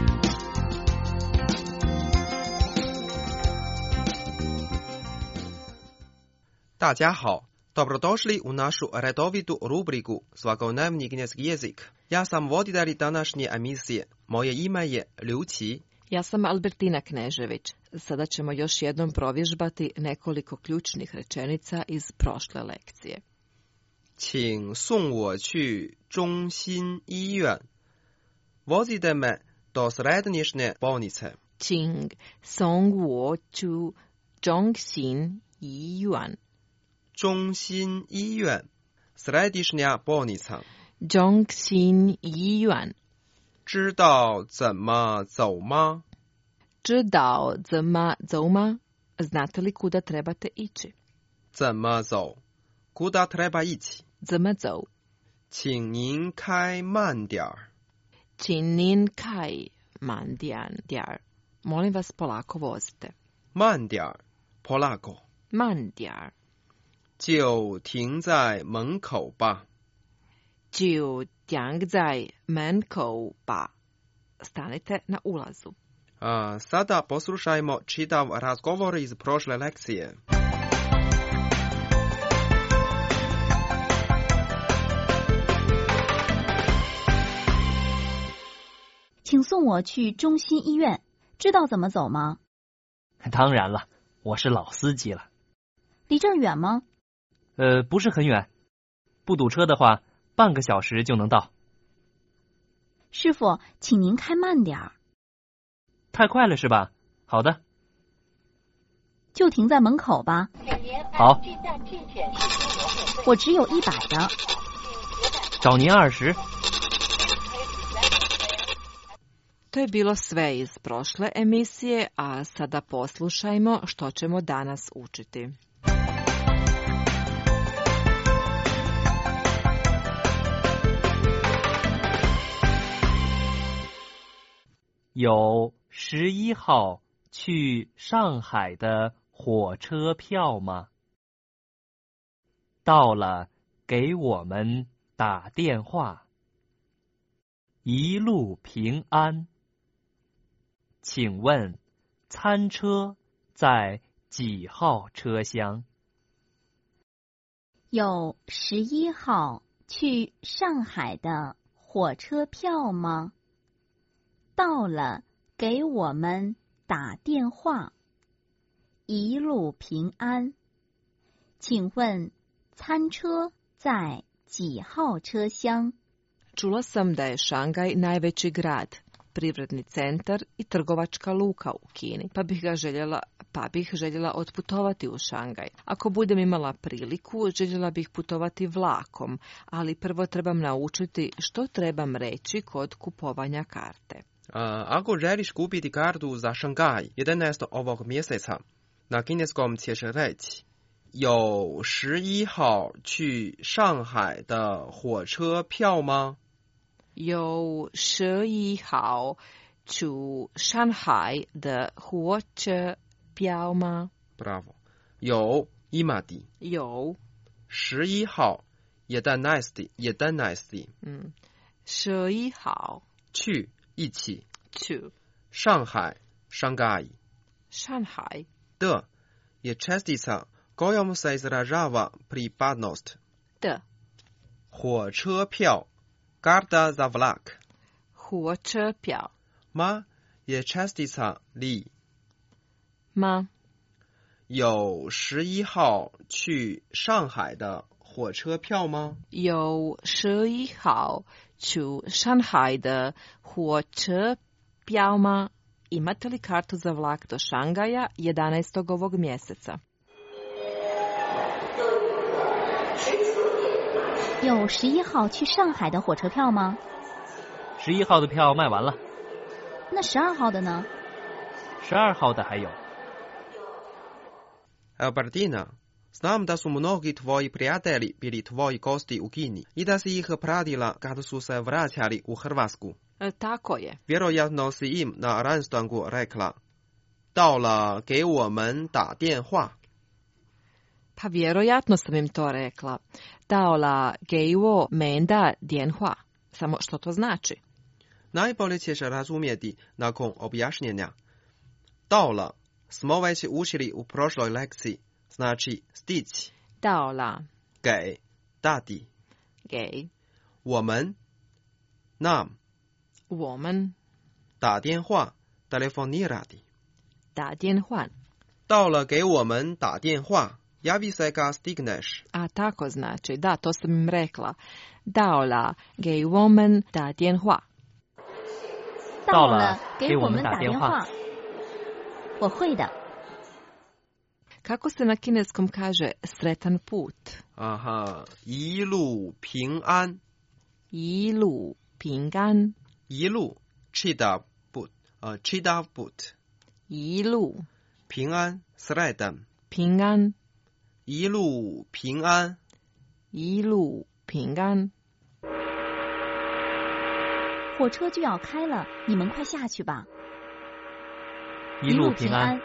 大家好, dobrodošli u našu redovitu rubriku Svakodnevni kineski jezik. Ja sam voditelj današnje emisije. Moje ime je Liu Qi. Ja sam Albertina Knežević. Sada ćemo još jednom provježbati nekoliko ključnih rečenica iz prošle lekcije. 请送我去中心医院. Vozite me do središnje bolnice. 请送我去中心医院. 中心医院 središnja bolnica. 中心医院. 知道怎么走吗？ 知道怎么走吗? Znate li kuda trebate ići? 怎么走 kuda treba ići? 怎么走? 请您开慢点儿。 请您开慢点点儿. Molim vas polako vozite. 慢点儿 polako. 慢点儿. 就停在门口吧。 就停在门口吧. Stanite na ulazu. A, sada poslušajmo čitav razgovor iz prošle lekcije. 请送我去中心医院，知道怎么走吗？ 当然了，我是老司机了。 离这儿远吗？ 呃，不是很远，不堵车的话，半个小时就能到。 师傅，请您开慢点儿。 太快了是吧？好的。 就停在门口吧。 好。 我只有一百的。 找您二十。 To je bilo sve iz prošle emisije, a sada poslušajmo što ćemo danas učiti. 有十一号去上海的火车票吗？到了，给我们打电话。一路平安。请问，餐车在几号车厢？ 有十一号去上海的火车票吗？到了，给我们打电话。一路平安。请问，餐车在几号车厢？ Čula sam da je Šangaj najveći grad, privredni centar i trgovačka luka u Kini, pa bih ga željela, pa bih željela otputovati u Šangaj. Ako budem imala priliku, željela bih putovati vlakom, ali prvo trebam naučiti što trebam reći kod kupovanja karte. A, ako želiš kupiti kartu za Šangaj jedanaestog ovog mjeseca, na kineskom ćeš reći 有十一号去上海的火车票吗？ 有十一号去上海的火车票吗 Bravo. 有 imati. 有十一号 jedanaesti jedanaesti. 嗯，十一号去一起去上海 Shanghai. 上海的 je čestica kojom se izražava pripadnost. 的火车票 karta za vlak. 火车票 ma je čestica li. 吗？ 有十一号去上海的火车票吗？ 有十一号去上海的火车票吗？ Imate li kartu za vlak do Šangaja jedanaestog ovog mjeseca? 有十一号去上海的火车票吗？ 十一号的票卖完了。 那十二号的呢？ 十二号的还有。 Albertina, znam da su mnogi tvoji prijatelji bili tvoji gosti u Kini i da si ih pratila kad su se vraćali u Hrvatsku. E, tako je. Vjerojatno si im na rastanku rekla 到了给我们打电话. Pa vjerojatno sam im to rekla. Daola geiwo menda dienhua. Samo što to znači? Najbolje ćeš razumjeti nakon objašnjenja. 到了 smo već učili u prošloj lekciji, znači stići. 到了给 dati. 给我们 nam 我们打电话 telefonirati 打电话。 到了给我们打电话 javi se kad stigneš. A tako znači, da, to sam im rekla. Dao la给我们打电话。 到了给我们打电话。我会的。 Kako se na kineskom kaže sretan put? Aha, 一路平安。 一路平安。 一路 chidav put, uh, chidav put. 一路平安 sretan. 平安。 一路平安。 一路平安。 火车就要开了，你们快下去吧。 一路平安。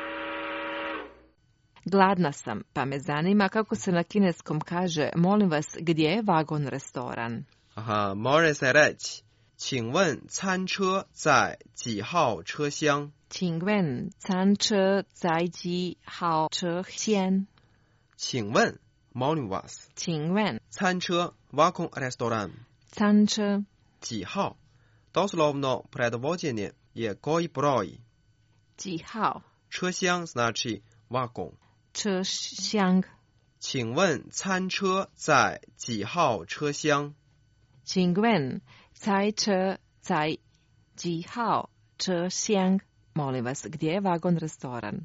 Gladna sam, pa me zanima kako se na kineskom kaže, molim vas, gdje je vagon restoran? Aha, more se reći, 请问餐车在几号车厢？ 请问餐车在几号车厢？ 请问 molim vas. 请问餐车 vagon restoran. 餐车几号 doslovno predvođenje je koji broj. 几号车厢 znači vagon. 车厢。 请问餐车在几号车厢？ 请问餐车在几号车厢？Molim vas, gdje je vagon restoran?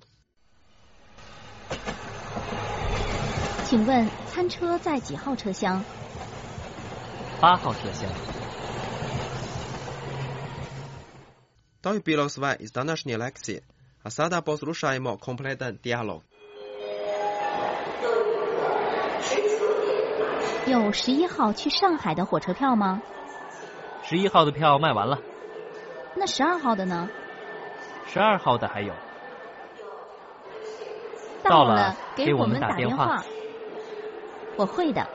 请问餐车在几号车厢？ 八号车厢。 To je bilo sve iz današnje lekcije, a sada poslušajmo kompletan dijalog. 有十一号去上海的火车票吗？ 十一号的票卖完了。 那十二号的呢？ 十二号的还有。 到了，给我们打电话。我会的。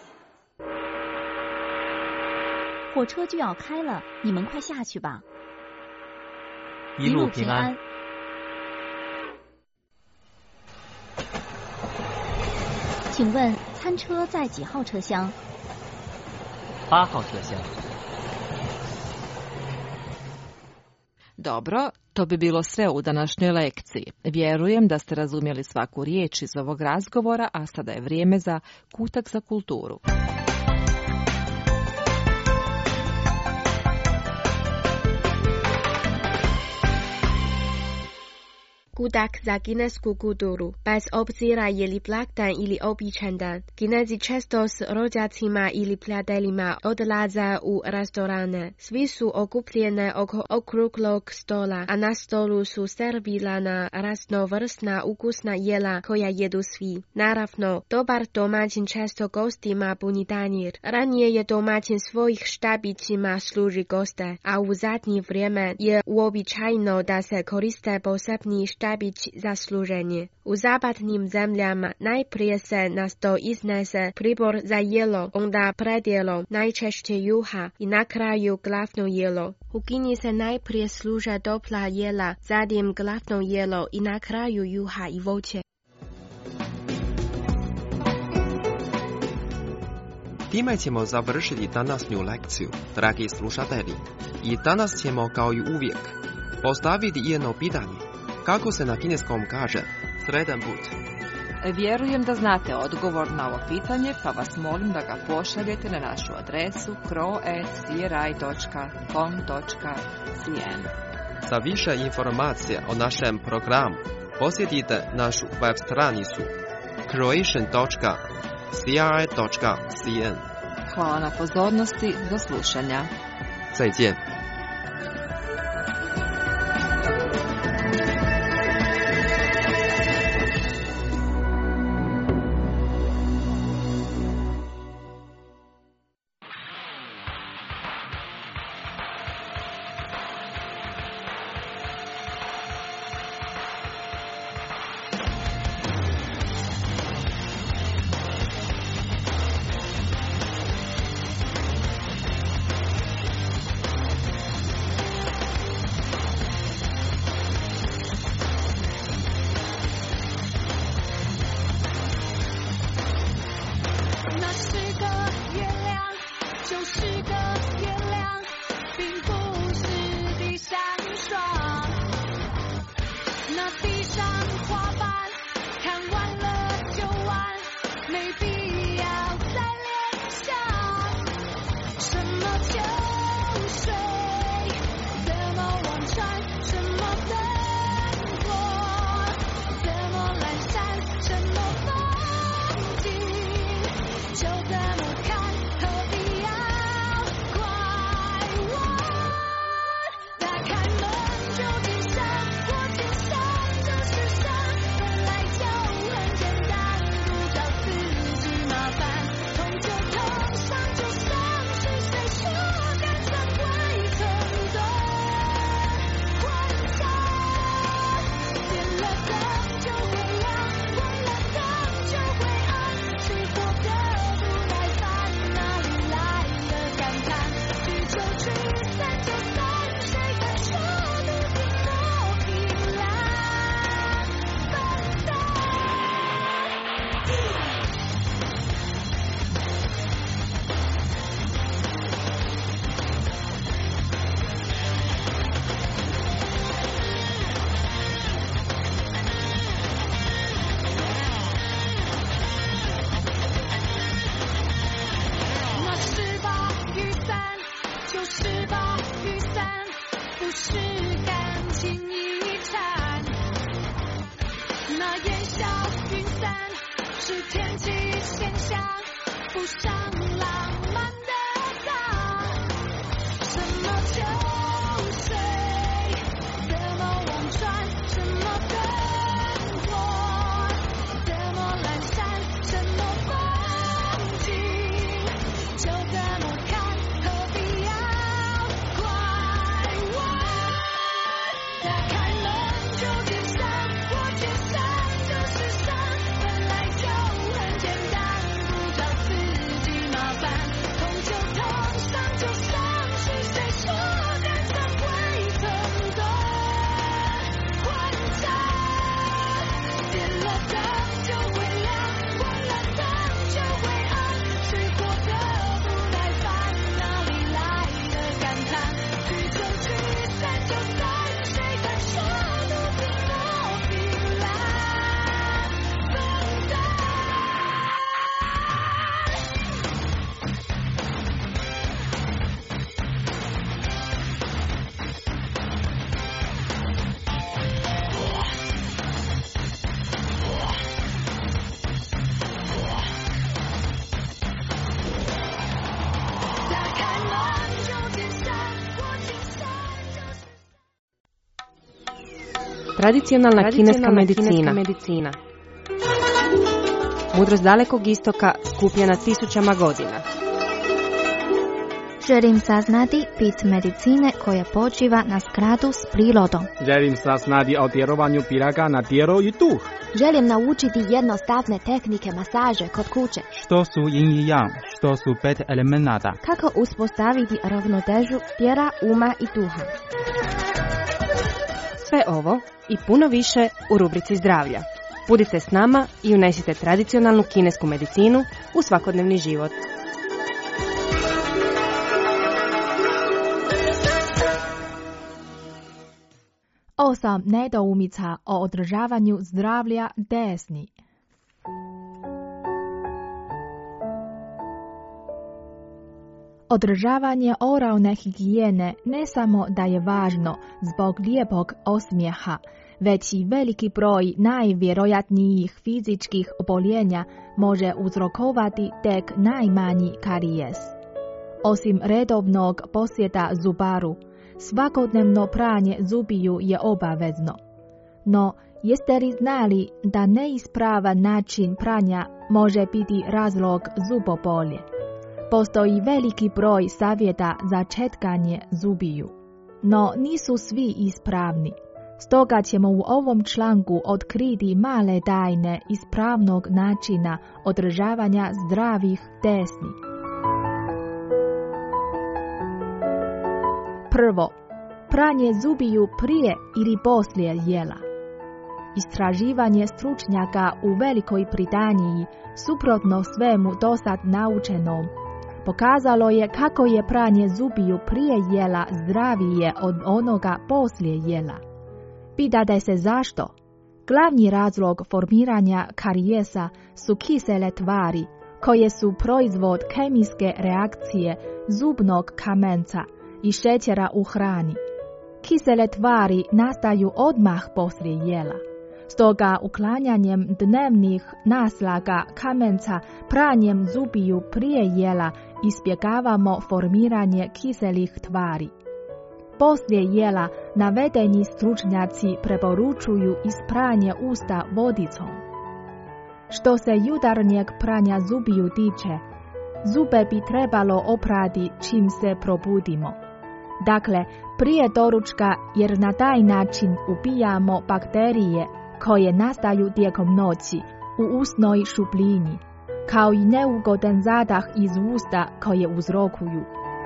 火车就要开了，你们快下去吧。 一路平安。 请问餐车在几号车厢？ 八号车厢。 Dobro, to bi bilo sve u današnjoj lekciji. Vjerujem da ste razumjeli svaku riječ iz ovog razgovora, a sada je vrijeme za kutak za kulturu. Kutak za kinesku kulturu, bez obzira je li blagdan ili običan dan. Kinezi često s rođacima ili prijateljima odlaze u restorane. Svi su okupljeni oko okruglog stola, a na stolu su servirana raznovrsna ukusna jela koja jedu svi. Naravno, dobar domaćin često gostima puni tanjir. Ranije je domaćin svojih štabićima služi goste, a u zadnje vrijeme je uobičajeno da se koriste posebni štabići za služenje. U zapadnim zemljama najprije se na sto iznese pribor za jelo, onda predjelo, najčešće juha i na kraju glavno jelo. U Kini se najprije služe topla jela, zatim glavno jelo i na kraju juha i voće. Time ćemo završiti današnju lekciju, dragi slušatelji. I danas ćemo kao i uvijek postaviti jedno pitanje. Kako se na kineskom kaže sretan put? Vjerujem da znate odgovor na ovo pitanje, pa vas molim da ga pošaljete na našu adresu kro at c r i dot com dot c n. Za više informacija o našem programu posjetite našu web stranicu croatian dot c r i dot c n. Hvala na pozornosti, do slušanja. 再见。 那是个月亮，就是个月亮，并不是地闪烁。 不是把雨伞，不是感情遗产。那烟消云散是天气现象，不上浪漫的当。什么秋水，怎么望穿，什么灯火，怎么阑珊，什么风景，就这么看，何必要拐弯？打开门就解散，我解散就是伤，本来就很简单，不找自己麻烦，痛就痛，伤就伤，是谁说感伤会很短？换场，点了灯就会亮，关了灯就会暗，谁活得不耐烦，哪里来的感叹？聚就聚，散就散，谁敢说路平我平蓝？分担。打开门就解散，我解散就是。 Tradicionalna kineska medicina. Mudrost dalekog istoka skupljena tisućama godina. Želim saznati bit medicine koja počiva na skladu s prirodom. Želim saznati o djelovanju piraga na tijelo i duh. Želim naučiti jednostavne tehnike masaže kod kuće. Što su yin i yang, što su pet elemenata. Kako uspostaviti ravnotežu tijela, uma i duha. Sve ovo i puno više u rubrici zdravlja. Budite s nama i unesite tradicionalnu kinesku medicinu u svakodnevni život. Osam nedoumica o održavanju zdravlja desni. Održavanje oralne higijene ne samo da je važno zbog lijepog osmijeha, već i veliki broj najvjerojatnijih fizičkih oboljenja može uzrokovati tek najmanji karijes. Osim redovnog posjeta zubaru, svakodnevno pranje zubiju je obavezno. No, jeste li znali da neispravan način pranja može biti razlog zubobolje? Postoji veliki broj savjeta za četkanje zubiju, no nisu svi ispravni. Stoga ćemo u ovom članku otkriti male tajne ispravnog načina održavanja zdravih desni. Prvo, pranje zubiju prije ili poslije jela. Istraživanje stručnjaka u Velikoj Britaniji, suprotno svemu dosad naučenom, pokazalo je kako je pranje zubiju prije jela zdravije od onoga poslije jela. Pitate se zašto? Glavni razlog formiranja karijesa su kisele tvari, koje su proizvod kemijske reakcije zubnog kamenca i šećera u hrani. Kisele tvari nastaju odmah poslije jela. Stoga uklanjanjem dnevnih naslaga kamenca pranjem zubiju prije jela izbjegavamo formiranje kiselih tvari. Poslije jela navedeni stručnjaci preporučuju ispranje usta vodicom. Što se jutarnjeg pranja zubiju tiče, zube bi trebalo oprati čim se probudimo. Dakle, prije doručka, jer na taj način ubijamo bakterije koje nastaju tijekom noći u usnoj šupljini, kao i neugodan zadah iz usta koje uzrokuju.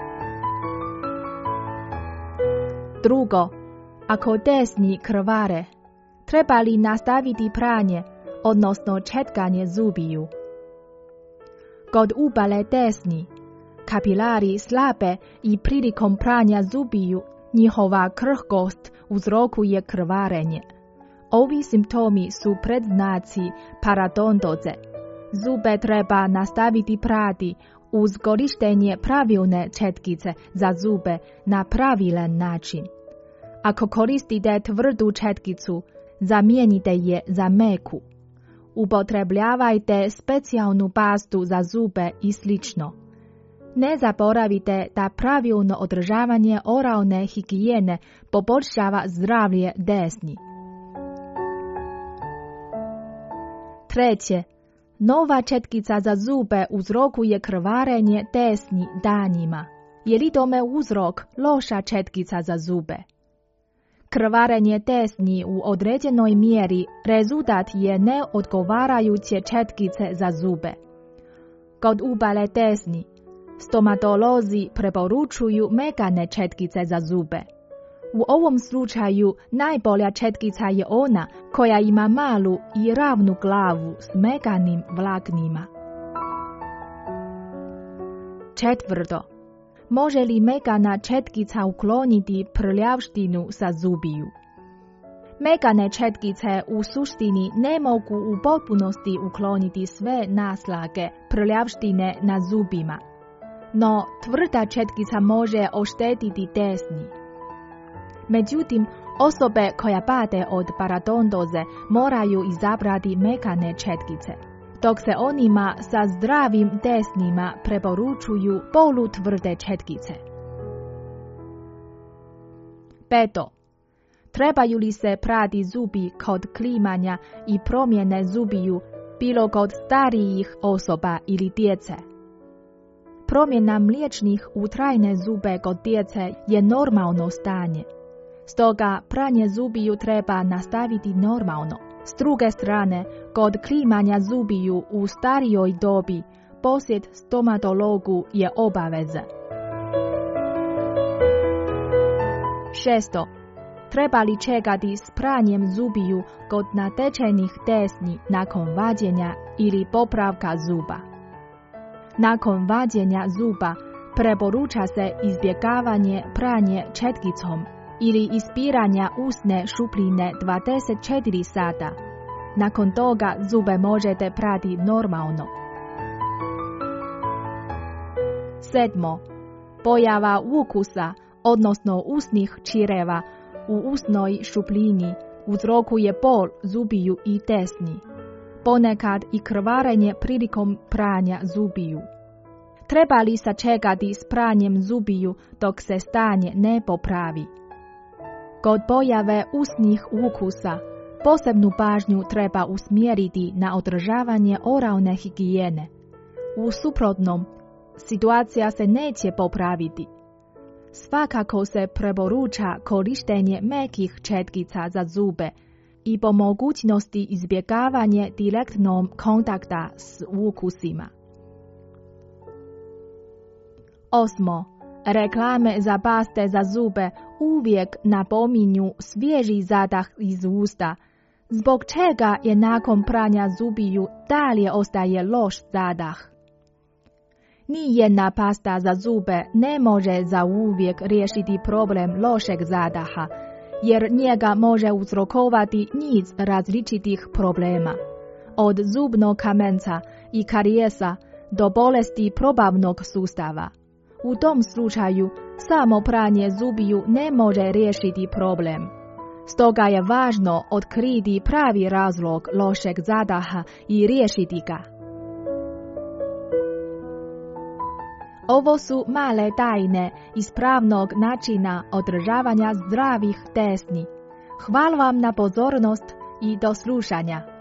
Drugo, ako desni krvare, treba li nastaviti pranje, odnosno četkanje zubiju? Kod ubale desni, kapilari slabe i prilikom pranja zubiju, njihova krhkost uzrokuje krvarenje. Ovi simptomi su predznaci parodontoze. Zube treba nastaviti prati uz korištenje pravilne četkice za zube na pravilan način. Ako koristite tvrdu četkicu, zamijenite je za meku. Upotrebljavajte specijalnu pastu za zube i slično. Ne zaboravite da pravilno održavanje oralne higijene poboljšava zdravlje desni. Treće, nova četkica za zube uzrokuje krvarenje desni danima. Je li tome uzrok loša četkica za zube? Krvarenje desni u određenoj mjeri rezultat je neodgovarajuće četkice za zube. Kod upale desni, stomatolozi preporučuju mekane četkice za zube. U ovom slučaju najbolja četkica je ona koja ima malu i ravnu glavu s mekanim vlaknima. Četvrto, može li mekana četkica ukloniti prljavštinu sa zubiju? Mekane četkice u suštini ne mogu u potpunosti ukloniti sve naslage prljavštine na zubima, no tvrda četkica može oštetiti desni. Međutim, osobe koja pate od parodontoze moraju izabrati mekane četkice, dok se onima sa zdravim desnima preporučuju polutvrde četkice. Peto. Trebaju li se prati zubi kod klimanja i promjene zubiju bilo kod starijih osoba ili djece? Promjena mliječnih u trajne zube kod djece je normalno stanje. Stoga pranje zubiju treba nastaviti normalno. S druge strane, kod klimanja zubiju u starijoj dobi, posjet stomatologu je obaveza. Šesto. Treba li čekati s pranjem zubiju kod natečenih desni nakon vađenja ili popravka zuba? Nakon vađenja zuba preporuča se izbjegavanje pranje četkicom ili ispiranja usne šupljine dvadeset četiri sata. Nakon toga zube možete prati normalno. Sedmo. Pojava ukusa, odnosno usnih čireva u usnoj šupljini uzrokuje bol zubiju i desni. Ponekad i krvarenje prilikom pranja zubiju. Treba li sačekati s pranjem zubiju dok se stanje ne popravi? Kod pojave usnih ukusa, posebnu pažnju treba usmjeriti na održavanje oralne higijene. U suprotnom, situacija se neće popraviti. Svakako se preporuča korištenje mekih četkica za zube i po mogućnosti izbjegavanje direktnog kontakta s ukusima. Osmo. Reklame za paste za zube uvijek napominju svježi zadah iz usta, zbog čega je nakon pranja zubiju dalje ostaje loš zadah. Nijedna pasta za zube ne može zauvijek riješiti problem lošeg zadaha, jer njega može uzrokovati niz različitih problema, od zubnog kamenca i karijesa do bolesti probavnog sustava. U tom slučaju samo pranje zubiju ne može riješiti problem. Stoga je važno otkriti pravi razlog lošeg zadaha i riješiti ga. Ovo su male tajne ispravnog načina održavanja zdravih desni. Hvala vam na pozornost i do slušanja.